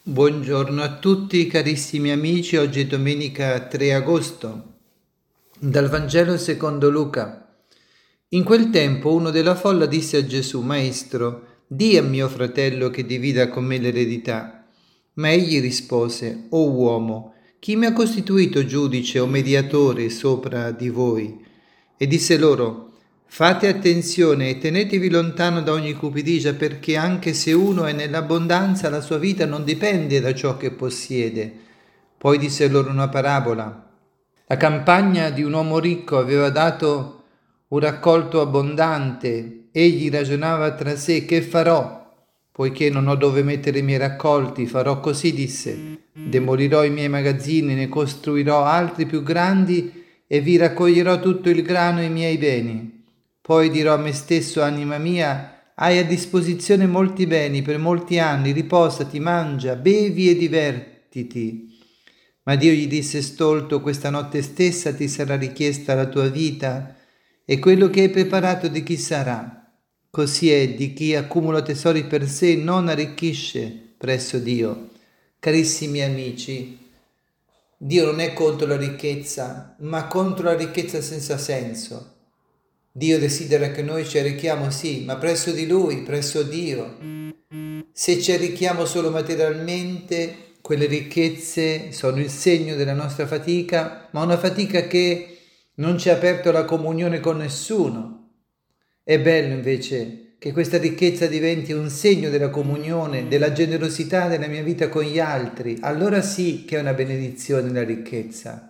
Buongiorno a tutti carissimi amici, oggi è domenica 3 agosto, dal Vangelo secondo Luca. In quel tempo uno della folla disse a Gesù: Maestro, di a mio fratello che divida con me l'eredità. Ma egli rispose: O uomo, chi mi ha costituito giudice o mediatore sopra di voi? E disse loro: Fate attenzione e tenetevi lontano da ogni cupidigia, perché anche se uno è nell'abbondanza, la sua vita non dipende da ciò che possiede. Poi disse loro una parabola. La campagna di un uomo ricco aveva dato un raccolto abbondante. Egli ragionava tra sé: che farò? Poiché non ho dove mettere i miei raccolti, farò così, disse. Demolirò i miei magazzini, ne costruirò altri più grandi e vi raccoglierò tutto il grano e i miei beni. Poi dirò a me stesso: anima mia, hai a disposizione molti beni per molti anni, riposati, mangia, bevi e divertiti. Ma Dio gli disse: stolto, questa notte stessa ti sarà richiesta la tua vita, e quello che hai preparato di chi sarà? Così è di chi accumula tesori per sé, non arricchisce presso Dio. Carissimi amici, Dio non è contro la ricchezza, ma contro la ricchezza senza senso. Dio desidera che noi ci arricchiamo, sì, ma presso di Lui, presso Dio. Se ci arricchiamo solo materialmente, quelle ricchezze sono il segno della nostra fatica, ma una fatica che non ci ha aperto la comunione con nessuno. È bello invece che questa ricchezza diventi un segno della comunione, della generosità della mia vita con gli altri. Allora sì che è una benedizione la ricchezza.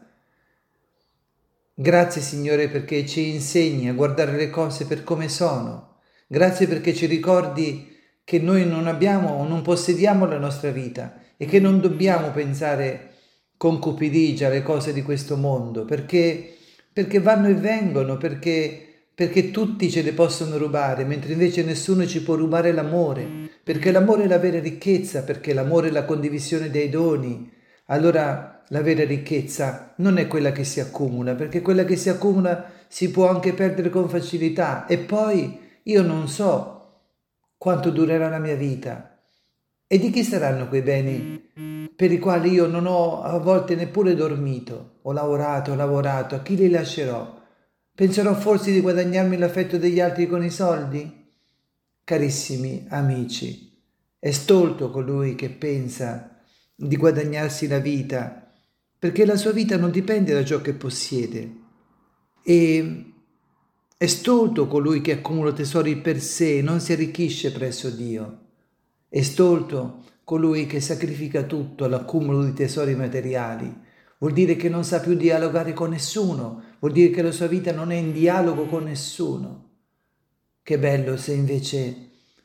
Grazie Signore perché ci insegni a guardare le cose per come sono. Grazie perché ci ricordi che noi non abbiamo o non possediamo la nostra vita e che non dobbiamo pensare con cupidigia alle cose di questo mondo, perché vanno e vengono, perché tutti ce le possono rubare, mentre invece nessuno ci può rubare l'amore, perché l'amore è la vera ricchezza, perché l'amore è la condivisione dei doni. Allora la vera ricchezza non è quella che si accumula, perché quella che si accumula si può anche perdere con facilità. E poi io non so quanto durerà la mia vita e di chi saranno quei beni per i quali io non ho a volte neppure dormito. Ho lavorato, a chi li lascerò? Penserò forse di guadagnarmi l'affetto degli altri con i soldi? Carissimi amici, è stolto colui che pensa di guadagnarsi la vita, perché la sua vita non dipende da ciò che possiede. E è stolto colui che accumula tesori per sé e non si arricchisce presso Dio. È stolto colui che sacrifica tutto all'accumulo di tesori materiali. Vuol dire che non sa più dialogare con nessuno, vuol dire che la sua vita non è in dialogo con nessuno. Che bello se invece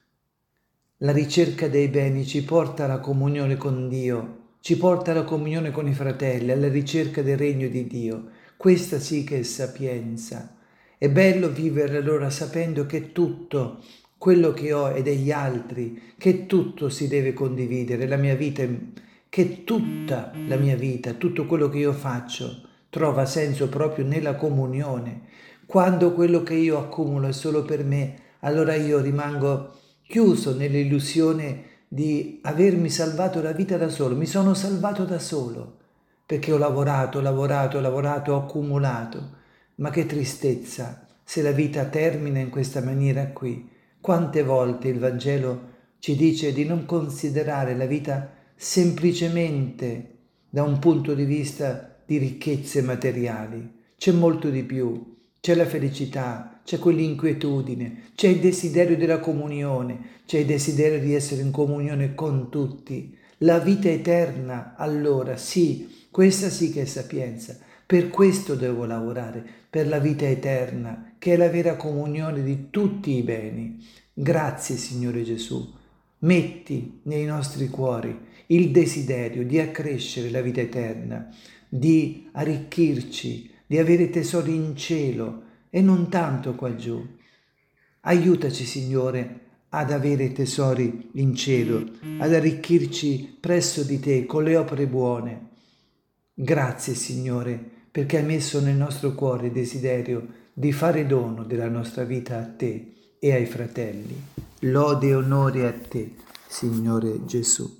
la ricerca dei beni ci porta alla comunione con Dio, ci porta alla comunione con i fratelli, alla ricerca del regno di Dio. Questa sì che è sapienza. È bello vivere allora sapendo che tutto quello che ho è degli altri, che tutto si deve condividere, la mia vita, che tutta la mia vita, tutto quello che io faccio trova senso proprio nella comunione. Quando quello che io accumulo è solo per me, allora io rimango chiuso nell'illusione di avermi salvato la vita da solo. Mi sono salvato da solo perché ho lavorato, ho accumulato. Ma che tristezza se la vita termina in questa maniera qui. Quante volte il Vangelo ci dice di non considerare la vita semplicemente da un punto di vista di ricchezze materiali. C'è molto di più, c'è la felicità, c'è quell'inquietudine, c'è il desiderio della comunione, c'è il desiderio di essere in comunione con tutti. La vita eterna, allora sì, questa sì che è sapienza. Per questo devo lavorare, per la vita eterna, che è la vera comunione di tutti i beni. Grazie Signore Gesù. Metti nei nostri cuori il desiderio di accrescere la vita eterna, di arricchirci, di avere tesori in cielo e non tanto qua giù. Aiutaci, Signore, ad avere tesori in cielo, ad arricchirci presso di te con le opere buone. Grazie, Signore, perché hai messo nel nostro cuore il desiderio di fare dono della nostra vita a te e ai fratelli. Lode e onore a te, Signore Gesù.